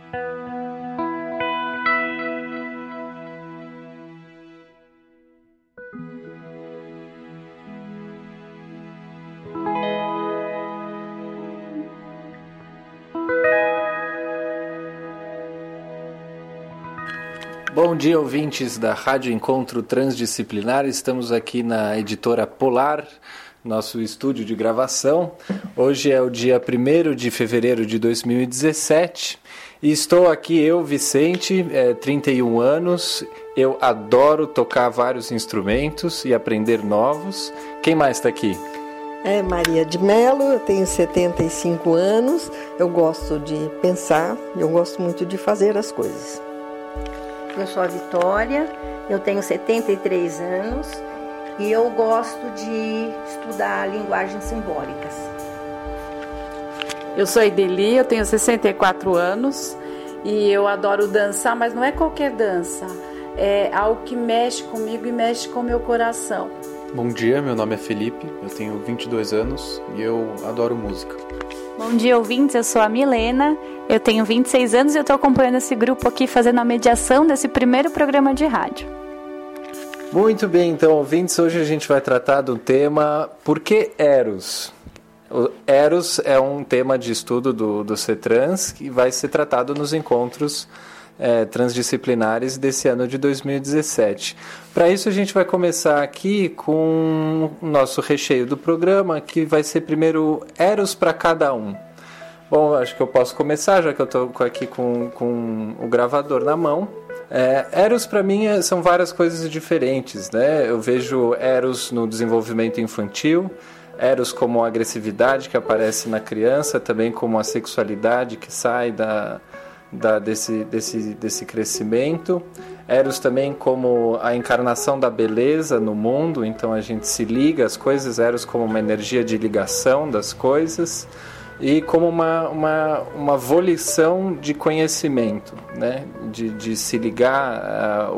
Bom dia, ouvintes da Rádio Encontro Transdisciplinar. Estamos aqui na editora Polar, nosso estúdio de gravação. Hoje é o dia 1º de fevereiro de 2017 e estou aqui, eu, Vicente, 31 anos. Eu adoro tocar vários instrumentos e aprender novos. Quem mais está aqui? Maria de Mello, eu tenho 75 anos, eu gosto de pensar, eu gosto muito de fazer as coisas. Eu sou a Vitória, eu tenho 73 anos e eu gosto de estudar linguagens simbólicas. Eu sou a Ideli, eu tenho 64 anos e eu adoro dançar, mas não é qualquer dança, é algo que mexe comigo e mexe com o meu coração. Bom dia, meu nome é Felipe, eu tenho 22 anos e eu adoro música. Bom dia, ouvintes, eu sou a Milena, eu tenho 26 anos e eu estou acompanhando esse grupo aqui, fazendo a mediação desse primeiro programa de rádio. Muito bem, então, ouvintes, hoje a gente vai tratar do tema Por que Eros? O Eros é um tema de estudo do CETRANS que vai ser tratado nos encontros transdisciplinares desse ano de 2017. Para isso a gente vai começar aqui com o nosso recheio do programa, que vai ser primeiro Eros para cada um. Bom, acho que eu posso começar, já que eu estou aqui com o gravador na mão. Eros para mim são várias coisas diferentes, né? Eu vejo Eros no desenvolvimento infantil, Eros como a agressividade que aparece na criança, também como a sexualidade que sai desse crescimento. Eros também como a encarnação da beleza no mundo, então a gente se liga às coisas, Eros como uma energia de ligação das coisas e como uma volição de conhecimento, né? de se ligar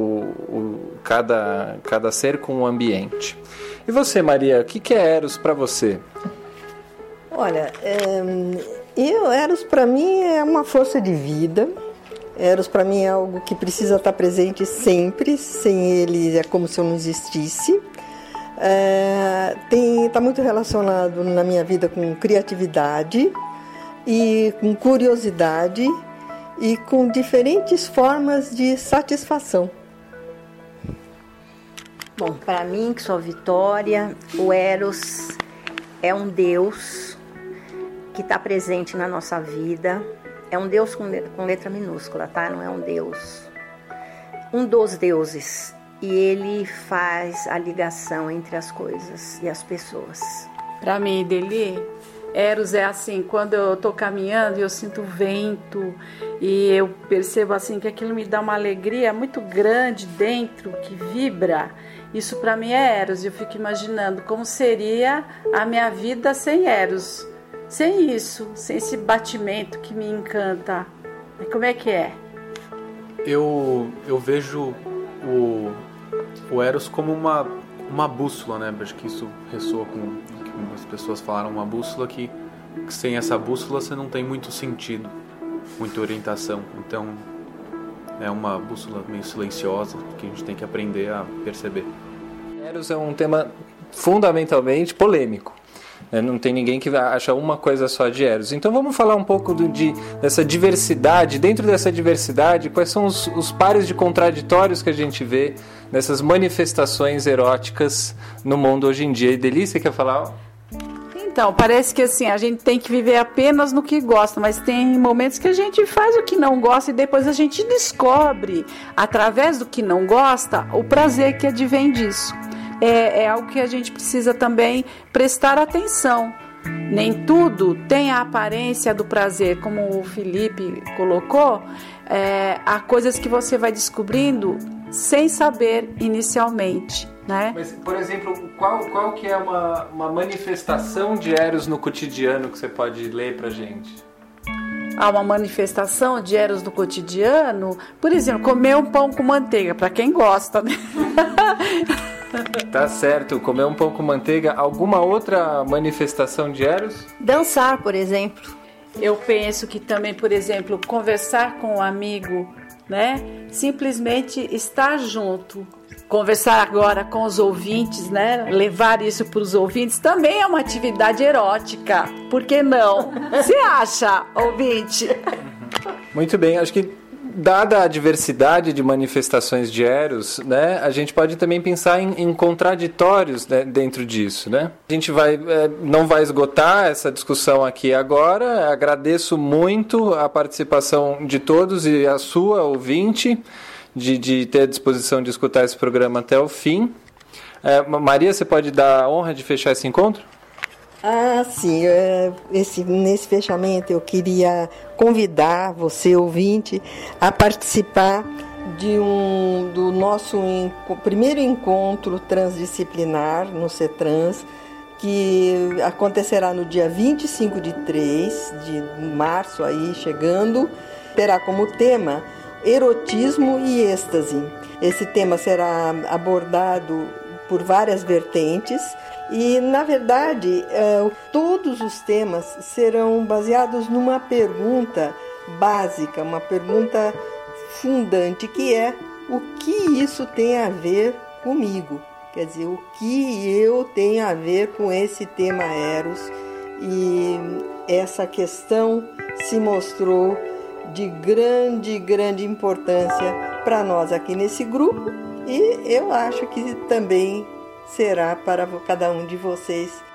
cada ser com o ambiente. E você, Maria, o que é Eros para você? Olha, Eros para mim é uma força de vida. Eros para mim é algo que precisa estar presente sempre. Sem ele é como se eu não existisse. Está muito relacionado na minha vida com criatividade e com curiosidade e com diferentes formas de satisfação. Bom, para mim, que sou a Vitória, o Eros é um Deus que está presente na nossa vida. É um Deus com letra minúscula, tá? Não é um Deus. Um dos deuses. E ele faz a ligação entre as coisas e as pessoas. Para mim, Deli, Eros é assim, quando eu estou caminhando e eu sinto vento e eu percebo assim que aquilo me dá uma alegria muito grande dentro, que vibra. Isso para mim é Eros. Eu fico imaginando como seria a minha vida sem Eros. Sem isso, sem esse batimento que me encanta. Como é que é? Eu vejo o Eros como uma bússola, né? Acho que isso ressoa com o que as pessoas falaram, uma bússola que sem essa bússola você não tem muito sentido, muita orientação. Então é uma bússola meio silenciosa que a gente tem que aprender a perceber. Eros é um tema fundamentalmente polêmico. Não tem ninguém que acha uma coisa só de Eros. Então vamos falar um pouco dessa diversidade. Dentro dessa diversidade, quais são os pares de contraditórios que a gente vê nessas manifestações eróticas no mundo hoje em dia? E Delícia, quer falar? Então, parece que assim, a gente tem que viver apenas no que gosta, mas tem momentos que a gente faz o que não gosta e depois a gente descobre, através do que não gosta, o prazer que advém disso. É algo que a gente precisa também prestar atenção. Nem tudo tem a aparência do prazer, como o Felipe colocou. Há coisas que você vai descobrindo sem saber inicialmente, né? Mas, por exemplo, qual que é uma manifestação de Eros no cotidiano que você pode ler pra gente? Uma manifestação de Eros no cotidiano, por exemplo, comer um pão com manteiga, para quem gosta, né? Tá certo, comer um pão com manteiga. Alguma outra manifestação de Eros? Dançar, por exemplo. Eu penso que também, por exemplo, conversar com um amigo, né? Simplesmente estar junto. Conversar agora com os ouvintes, né? Levar isso para os ouvintes também é uma atividade erótica. Por que não? Você acha, ouvinte? Muito bem, acho que dada a diversidade de manifestações de Eros, né, a gente pode também pensar em contraditórios, né, dentro disso, né? A gente não vai esgotar essa discussão aqui agora. Agradeço muito a participação de todos e a sua, ouvinte, de ter a disposição de escutar esse programa até o fim. Maria, você pode dar a honra de fechar esse encontro? Sim. Nesse fechamento eu queria convidar você, ouvinte, a participar do nosso primeiro encontro transdisciplinar no CETRANS, que acontecerá no dia 25 de março, aí chegando. Terá como tema erotismo e êxtase. Esse tema será abordado por várias vertentes e, na verdade, todos os temas serão baseados numa pergunta básica, uma pergunta fundante, que é: o que isso tem a ver comigo? Quer dizer, o que eu tenho a ver com esse tema Eros? E essa questão se mostrou de grande importância para nós aqui nesse grupo, e eu acho que também será para cada um de vocês